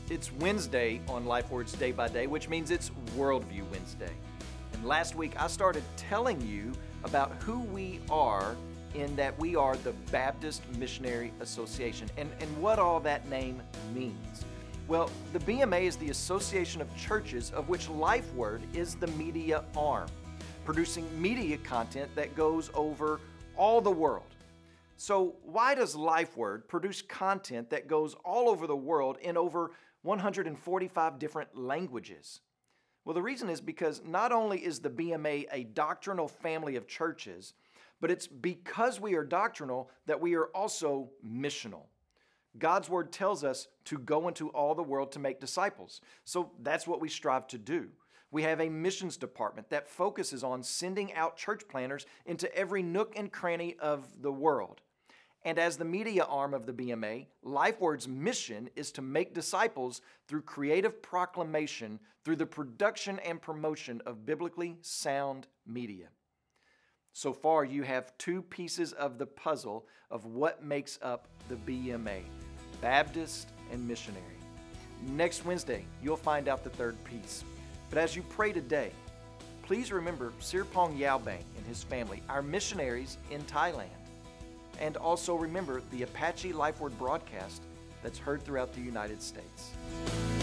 It's Wednesday on LifeWords Day by Day, which means it's Worldview Wednesday. And last week I started telling you about who we are in that we are the Baptist Missionary Association and what all that name means. Well, the BMA is the association of churches of which LifeWord is the media arm, producing media content that goes over all the world. So why does LifeWord produce content that goes all over the world in over 145 different languages? Well, the reason is because not only is the BMA a doctrinal family of churches, but it's because we are doctrinal that we are also missional. God's word tells us to go into all the world to make disciples. So that's what we strive to do. We have a missions department that focuses on sending out church planners into every nook and cranny of the world. And as the media arm of the BMA, LifeWord's mission is to make disciples through creative proclamation through the production and promotion of biblically sound media. So far, you have two pieces of the puzzle of what makes up the BMA, Baptist and missionary. Next Wednesday, you'll find out the third piece. But as you pray today, please remember Sirpong Yaobang and his family, our missionaries in Thailand. And also remember the Apache LifeWord broadcast that's heard throughout the United States.